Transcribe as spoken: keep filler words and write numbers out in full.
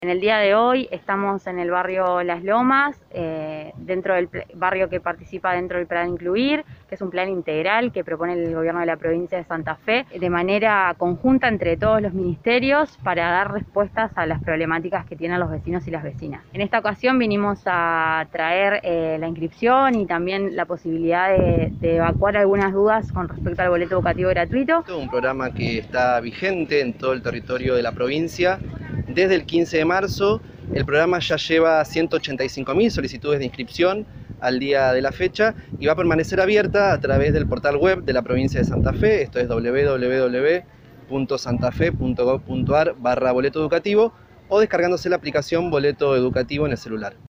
En el día de hoy estamos en el barrio Las Lomas, eh, dentro del barrio que participa dentro del Plan Incluir, que es un plan integral que propone el gobierno de la provincia de Santa Fe, de manera conjunta entre todos los ministerios para dar respuestas a las problemáticas que tienen los vecinos y las vecinas. En esta ocasión vinimos a traer eh, la inscripción y también la posibilidad de, de evacuar algunas dudas con respecto al boleto educativo gratuito. Un programa que está vigente en todo el territorio de la provincia. Desde el quince de marzo, el programa ya lleva ciento ochenta y cinco mil solicitudes de inscripción al día de la fecha y va a permanecer abierta a través del portal web de la provincia de Santa Fe, esto es w w w punto santafe punto gov punto ar barra boleto educativo, o descargándose la aplicación Boleto Educativo en el celular.